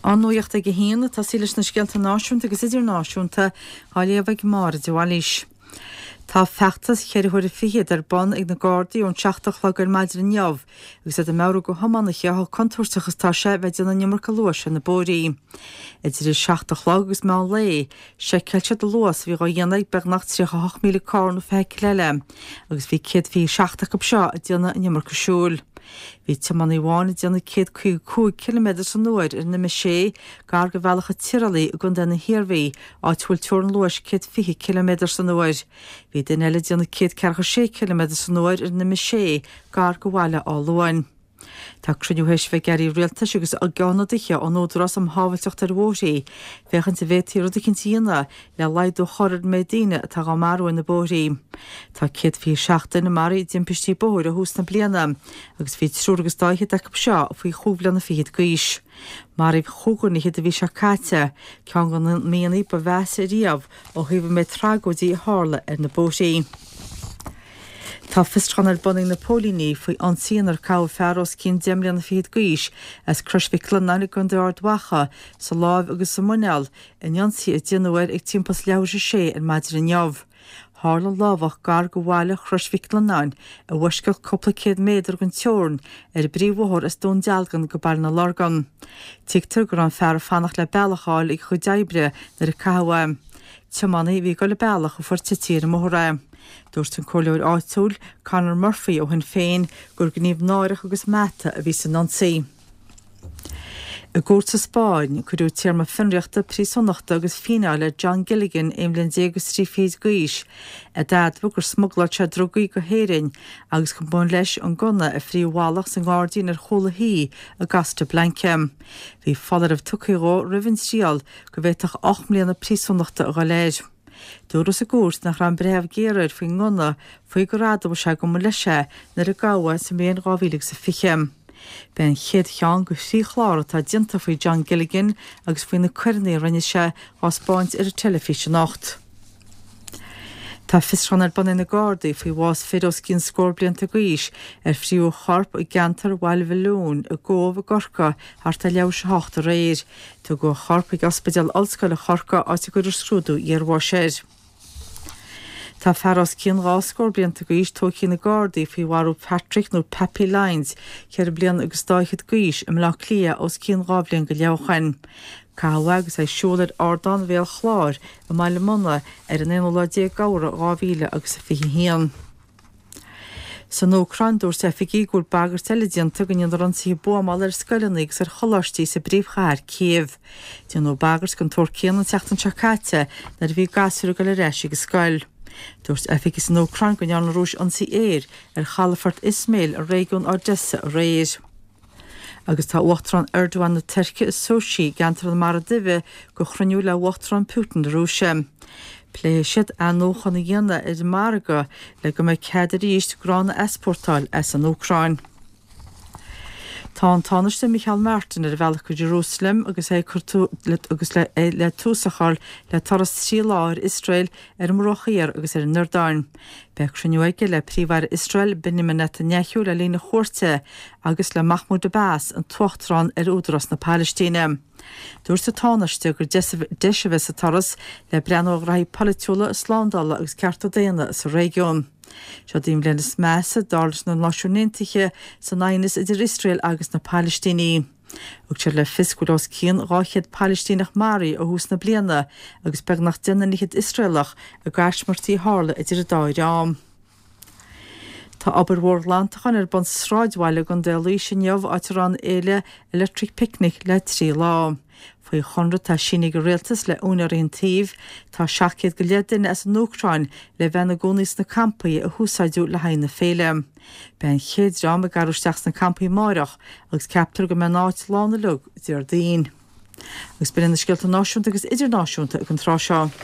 Anúíocht ag héana tá sílas na scialta náisiúnta agus idir náisiúnta háléomh mar deáis. Tá fechttas chéirthir fiad ar bon ag na Gardaí ón 16 gur maidir an neamh, agus a meú go thomanaiche á contúirteachas tá sé bheith na nimar go luas na bóí. Idir 16 agus me lé, sé ceilte do luas bhí go dhéananig beg nach 8 míle carn feic leile, agus bhí céad hí 16 go seo a dhéana nimar go siúil. Bhí temanna bháin déanana 2 km san nuair ar na sé gar go bhealacha tíraí a gun denna hirbhí áitiúil teoran luas 20 km san nuair. Bhí den eile déanana 2 km san nuair ar na sé gar go bhhaile á luáin. Tá cruniuhéis bheith geirí rialtas agus a gánadige an ódras am hábhailteach ar bhóí, fechan sa bhétí rud cin tíana le leidú chorid mé daine atá go marú na bóí. Tá 2 na marí dimpistí bóir a hús na bliana, agus bhí trúr agus dáithe ag seo faoi chúblan na fiad gois. Mar ib chúganna hid a bhí se caite, cean gan méanaí ba bheas a riamh ó thuomh mé tragódí hála ar na bóí. Tá fistran ar bunning na pólíní faoi ansíonar cá fearrás cín deimlian na fiad gois as crusbhí clunnanig gon de ardhacha sa láimh agus sa muneal in ansaí a déanúir ag timpas leabhar sé ar maidir an neamh. Hála lábhach gar go bhhaile crusbhí clunnáin a bhuiscail coppla céad méadar gon teorn ar bríomhthóir is dún dealgan go bar na largan. Tíigtar gur an fear fannach le bealacháil ag chu deibre nar a cahaim. Temannaí bhí go le bealach go fuirte tír mthra. Dúirt an choleir áitiúil Conor Murphy ó hin féin gur gníomh náireach agus meta a bhí san ansaí. A gúirt sa Spáin chuú tíarma finreachta prísonnachta agus fiáile John Gilligan éimlinn 13 gois a dadbh gur smugla se drogaí go héireann agus go bun leis an gona a phríomhálach san Gádaín ar chola hí a gasta Blankem. Bhí fallar tucaíró rihann síal go bhhéiteach 8 mbliana prísonnachta a go léir. Dúras a gúirt nach ran brehh géireir faoi ngona faoi go radamh se go mu leise nar a gáha sa méon 2015. Ben chéad chean go sí chláir tá dinta faoi John Gilligan agus faoin na cuirnaí rinne se á Spáint ar a telefísin 8. Tá fistran ar ban na Gardaí faoi bhás fédos cín scór blianta gois ar fríú charp i gantar bhil bhilún a ggómh a gorca harta leabh se 8 réir, tu go charp ag ospidéal olscoil a chorca áit gur scrúdú ar bháisiir. Tá fearrás cían ráscór blianta gois tócí na Gardaí faoi bharú Patrick nó Peppy Lines cear blian agus dáichid gois im lech lia os cían ráblion go leabhain. Cáhagus é siúlad ardán bhéal chláir a meile muna ar an 1 gára 2000 agus 20 San Ócrain dúir sé fií gúil bagar teleíonnta gan an ransaí buamáil ar scoilenaigh ar choláistí sa bríomhchair Kiev. Déanú bagars gan Turcían an teachtan seáite nar bhí gasú go le réisi go scoil. Dúirt effigus an Ócrain go neanna rúis ansaí éir ar Chalafort Ismail a réigiún Odessa a réir. Agus tá Uachtaran Erdogan na Turce is Sochi gantar an mar a duibh go chruniú le Uachtaran Putin de rúise. Pléisiad anóchan na dhéana ar marga le go mé ceidiríist grána esportáil as an Ócrain. Tá an tánaiste Michael Martin ar bhealach go Jerusalem agus é agus le túsachar le taras trí láir Israel ar mrochaíar agus ar Nordáin. Beag cruniuige le príomhhair Israel Benjamin Netanyahu le lína chóirte agus le Mahmoud Abbas an tuachtarán ar údras na Palestíne. Dúir sa tánaiste gur deisibh sa taras le breanóg raí politiúla Slándala agus cearta déana sa régiún. Seo dím lenas measa dálas na náisiúntaithe san naonas idir Israel agus na Palestíní. Ug sé le fiscúlás cían ráchéad Palestínach marí ó hús na bliana agus beag nach duine níchiad Israelach a gaiismartí hála idir a dáirám. Tá aberhór landachan ar ban sráidhhaile gan de lí sin neamh átarrán éile electric picnic le 3 lá. Faoi chunra tá sinnig go réaltas le únaíon taobh, tá 7 go leadin as an Ócrain le bheith gcónaís na campaí a húsáidú le haine féile. Ben chéad rám a garúisteach na campaí máireach agus ceaptar go me náit lána lug ar daon. Agus ben na scialta náisiúnta agus idirnáisiúnta ag an trá seo.